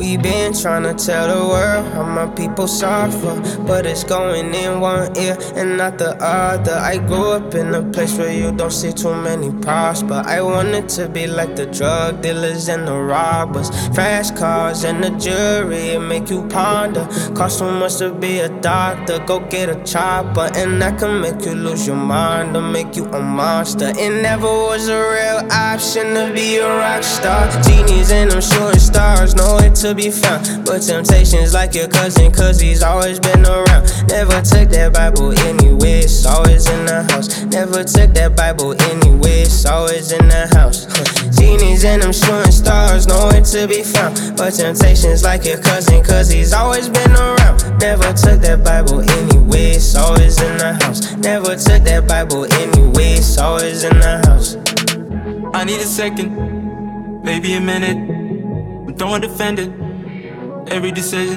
We been tryna tell the world how my people suffer, but it's going in one ear and not the other. I grew up in a place where you don't see too many prosper. I wanted to be like the drug dealers and the robbers, fast cars and the jury, it make you ponder. Cost so much to be a doctor, go get a chopper, and that can make you lose your mind or make you a monster. It never was a real option to be a rock star. Genies and them shooting stars, nowhere to be found, but temptation's like your cousin, cause he's always been around. Never took that Bible anywhere, it's always in the house. Never took that Bible anywhere, it's always in the house. Genies and them shooting stars, nowhere to be found, but temptation's like your cousin, cause he's always been around. Never took that Bible anywhere, it's always in the house. Never took that Bible anywhere, it's always in the house. I need a second, maybe a minute. I'm throwing defended every decision.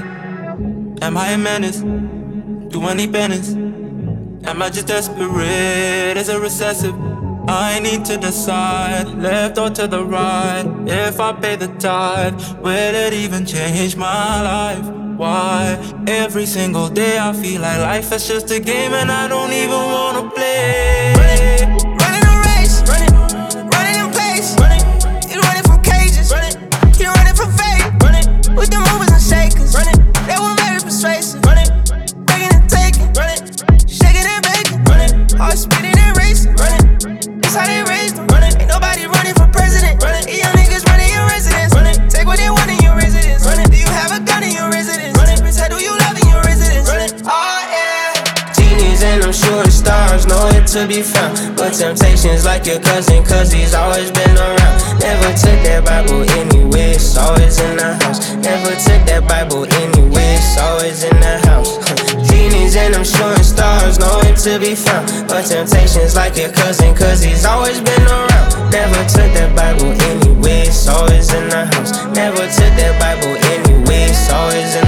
Am I a menace? Do I need penance? Am I just desperate as a recessive? I need to decide, left or to the right. If I pay the tithe, will it even change my life? Why? Every single day I feel like life is just a game and I don't even wanna play. Running a race, running in place, you running from cages, you running from fate, with the movers and shakers, they were very persuasive, breaking and taking, shaking and baking, all speeding and racing, that's how they raised them, ain't nobody running for president, these young niggas running your residence, take what they want in your residence, do you have a gun in your residence, say do you love in your residence, oh yeah. Genies and them shooting stars, nowhere to be found, but temptation's like your cousin, cause he's always been around. Never took that Bible anywhere, it's always in the house. Never took that Bible anywhere, it's always in the house. Genies and them shooting stars, nowhere to be found, but temptation's like your cousin, cause he's always been around. Never took that Bible anywhere, it's always in the house. Never took that Bible anywhere, it's always in the house.